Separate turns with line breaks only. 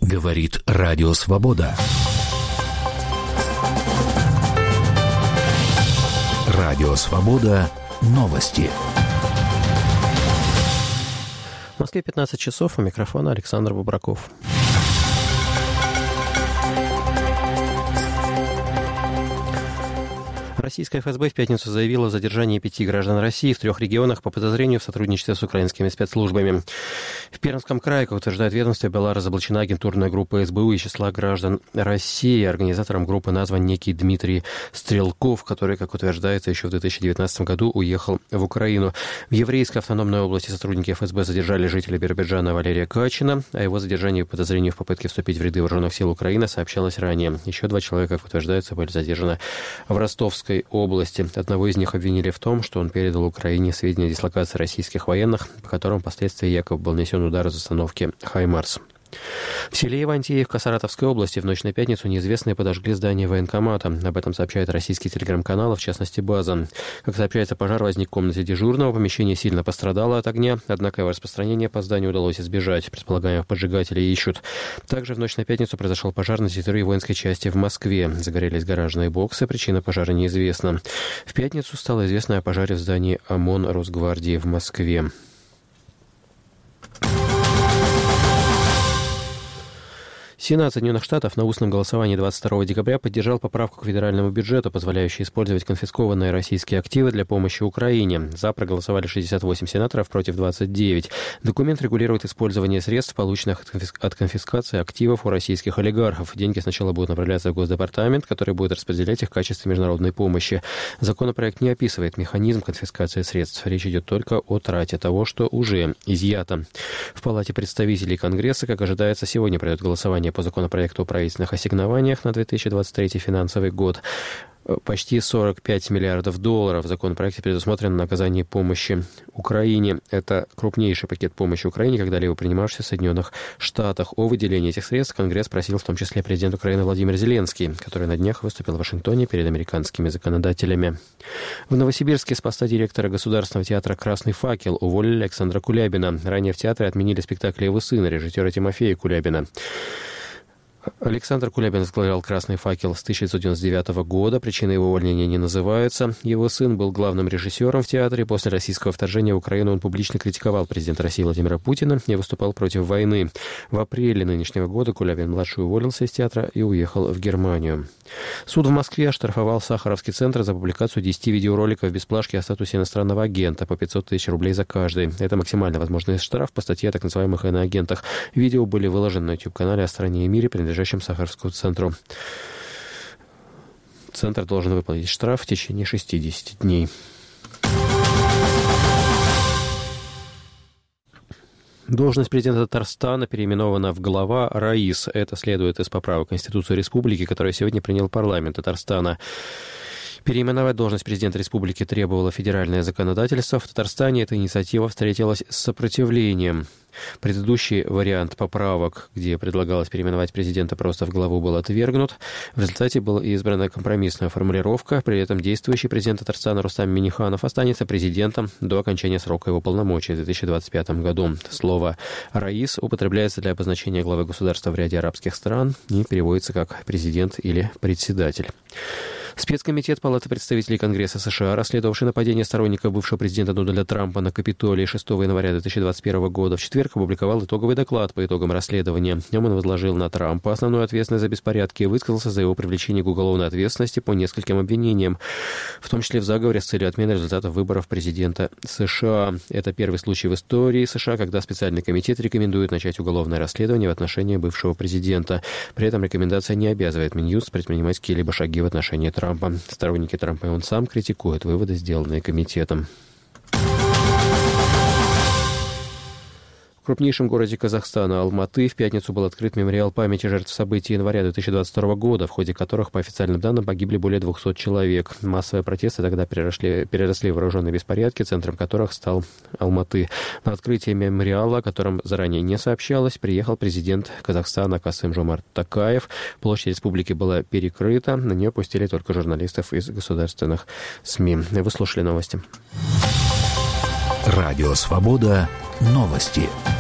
Говорит Радио Свобода. Радио Свобода. Новости.
В Москве 15 часов. У микрофона Александр Бубраков. Российская ФСБ в пятницу заявила о задержании 5 граждан России в 3 регионах по подозрению в сотрудничестве с украинскими спецслужбами. В Пермском крае, как утверждает ведомство, была разоблачена агентурная группа СБУ из числа граждан России. Организатором группы назван некий Дмитрий Стрелков, который, как утверждается, еще в 2019 году уехал в Украину. В Еврейской автономной области сотрудники ФСБ задержали жителя Биробиджана Валерия Качина. О его задержании по подозрению в попытке вступить в ряды вооруженных сил Украины сообщалось ранее. Еще 2 человека, как утверждается, были задержаны в Ростовской области. Одного из них обвинили в том, что он передал Украине сведения о дислокации российских военных, по которым впоследствии якобы был нанесен удар из установки «Хаймарс». В селе Ивантеевка Саратовской области в ночь на пятницу неизвестные подожгли здание военкомата. Об этом сообщают российские телеграм-каналы, в частности «База». Как сообщается, пожар возник в комнате дежурного, помещение сильно пострадало от огня, однако его распространение по зданию удалось избежать. Предполагаемых поджигателей ищут. Также в ночь на пятницу произошел пожар на территории воинской части в Москве. Загорелись гаражные боксы, причина пожара неизвестна. В пятницу стало известно о пожаре в здании ОМОН Росгвардии в Москве. Сенат Соединенных Штатов на устном голосовании 22 декабря поддержал поправку к федеральному бюджету, позволяющую использовать конфискованные российские активы для помощи Украине. За проголосовали 68 сенаторов против 29. Документ регулирует использование средств, полученных от конфискации активов у российских олигархов. Деньги сначала будут направляться в Госдепартамент, который будет распределять их в качестве международной помощи. Законопроект не описывает механизм конфискации средств. Речь идет только о трате того, что уже изъято. В Палате представителей Конгресса, как ожидается, сегодня пройдет голосование по законопроекту о правительственных ассигнованиях на 2023 финансовый год. Почти 45 миллиардов долларов в законопроекте предусмотрено на оказание помощи Украине. Это крупнейший пакет помощи Украине, когда-либо принимавшийся в Соединенных Штатах. О выделении этих средств Конгресс просил в том числе президент Украины Владимир Зеленский, который на днях выступил в Вашингтоне перед американскими законодателями. В Новосибирске с поста директора Государственного театра «Красный факел» уволили Александра Кулябина. Ранее в театре отменили спектакль его сына, режиссера Тимофея Кулябина. Александр Кулябин возглавлял «Красный факел» с 1999 года. Причины его увольнения не называются. Его сын был главным режиссером в театре. После российского вторжения в Украину он публично критиковал президента России Владимира Путина и выступал против войны. В апреле нынешнего года Кулябин-младший уволился из театра и уехал в Германию. Суд в Москве оштрафовал Сахаровский центр за публикацию 10 видеороликов без плашки о статусе иностранного агента по 500 тысяч рублей за каждый. Это максимально возможный штраф по статье о так называемых иноагентах. Видео были выложены на YouTube-канале «О стране и мире», принадлежащем Сахаровскому центру. Центр должен выплатить штраф в течение 60 дней. Должность президента Татарстана переименована в глава РАИС. Это следует из поправок Конституции Республики, которую сегодня принял парламент Татарстана. Переименовать должность президента республики требовало федеральное законодательство. В Татарстане эта инициатива встретилась с сопротивлением. Предыдущий вариант поправок, где предлагалось переименовать президента просто в главу, был отвергнут. В результате была избрана компромиссная формулировка. При этом действующий президент Татарстана Рустам Минниханов останется президентом до окончания срока его полномочий в 2025 году. Слово «раис» употребляется для обозначения главы государства в ряде арабских стран и переводится как «президент» или «председатель». Спецкомитет Палаты представителей Конгресса США, расследовавший нападение сторонника бывшего президента Дональда Трампа на Капитолий 6 января 2021 года, в четверг опубликовал итоговый доклад по итогам расследования. В нем он возложил на Трампа основную ответственность за беспорядки и высказался за его привлечение к уголовной ответственности по нескольким обвинениям, в том числе в заговоре с целью отмены результатов выборов президента США. Это первый случай в истории США, когда специальный комитет рекомендует начать уголовное расследование в отношении бывшего президента. При этом рекомендация не обязывает Минюст предпринимать какие-либо шаги в отношении Трампа. Сторонники Трампа и он сам критикуют выводы, сделанные комитетом. В крупнейшем городе Казахстана, Алматы, в пятницу был открыт мемориал памяти жертв событий января 2022 года, в ходе которых, по официальным данным, погибли более 200 человек. Массовые протесты тогда переросли в вооруженные беспорядки, центром которых стал Алматы. На открытие мемориала, о котором заранее не сообщалось, приехал президент Казахстана Касым-Жомарт Токаев. Площадь республики была перекрыта, на нее пустили только журналистов из государственных СМИ. Вы слушали новости.
Радио «Свобода». Новости.